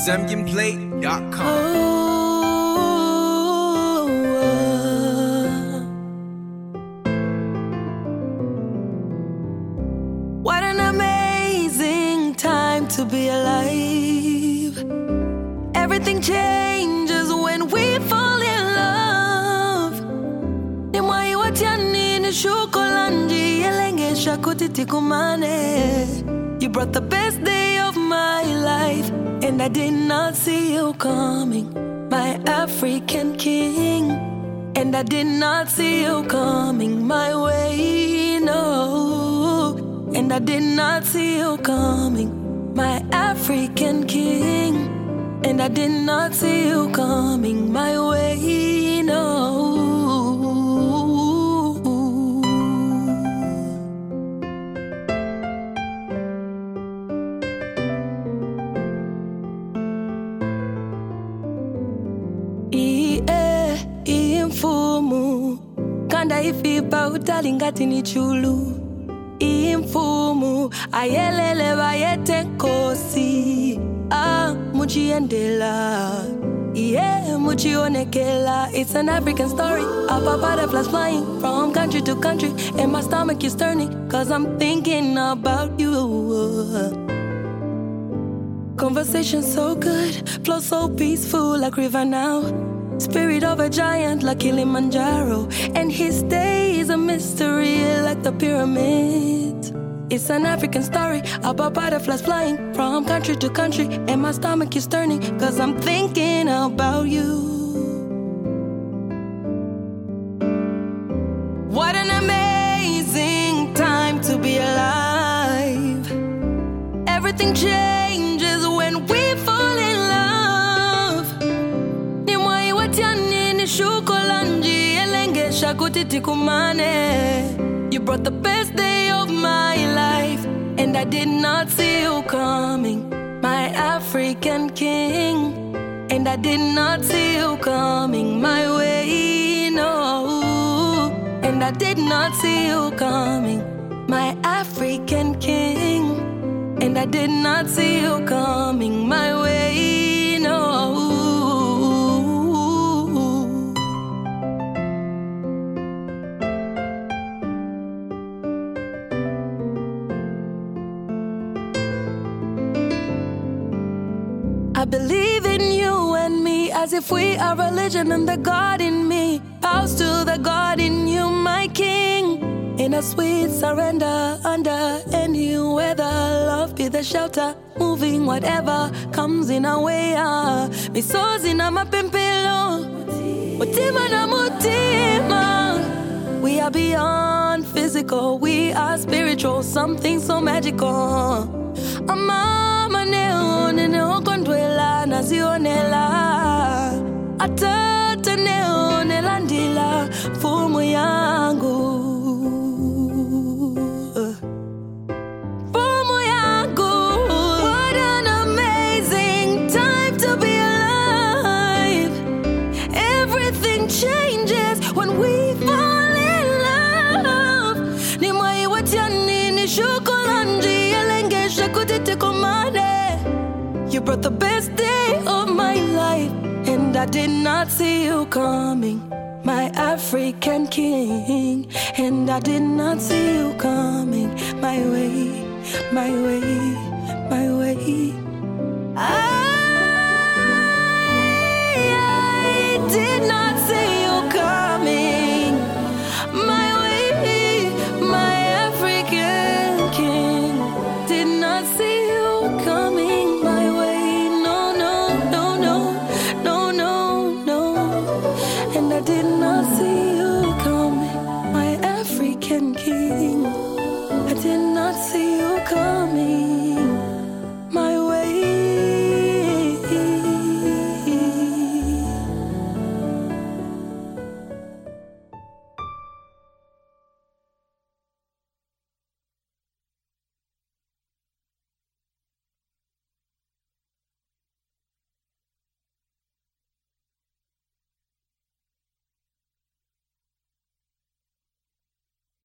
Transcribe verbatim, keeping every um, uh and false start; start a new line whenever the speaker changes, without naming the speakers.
zambianplay dot com.
Oh, what an amazing time to be alive. Everything changes when we fall in love. Nimwai watiani ni shukolanji yelengesha kutitikumane. You brought the best day of my life, and I did not see you coming, my African king. And I did not see you coming my way, no. And I did not see you coming, my African king. And I did not see you coming my way, no. Imfumu kanda ifipa utalingati ni chulu. Imfumu ayelele bayete nkosi. Ah, muchiendela, yeah, muchionekela. It's an African story about butterflies flying from country to country, and my stomach is turning, cause I'm thinking about you. Conversation so good, flow so peaceful like river now. Spirit of a giant like Kilimanjaro, and his day is a mystery like the pyramids. It's an African story about butterflies flying from country to country, and my stomach is turning, cause I'm thinking about you. What an amazing time to be alive. Everything changes when we fall in love. Nimwai watiani ni shukolanji yelengesha kutitikumane. You brought the best day of my life, and I did not see you coming, my African king. And I did not see you coming my way, no. And I did not see you coming, my African king. And I did not see you coming my way, no. I believe in you and me as if we are religion, and the God in me bows to the God in you, my king. In a sweet surrender under any weather, love be the shelter, moving whatever comes in our way. Ah, misozi na mapimpilo, mutima na mutima. We are beyond physical, we are spiritual, something so magical. Amama neo neo kondwela nazionela, atata neo nelandila fumu yangu. Fumu yangu. What an amazing time to be alive. Everything changes when we fall in love. Nimwai watiani ni shukolanji yelengesha kutitikumane. You brought the best day of my life, and I did not see you coming, my African king. And I did not see you coming my way, my way, my way. I, I did not see you coming my way, my African king. Did not see you coming my way, no, no, no, no, no, no, no. And I did not see you coming, my African king. I did not see you coming.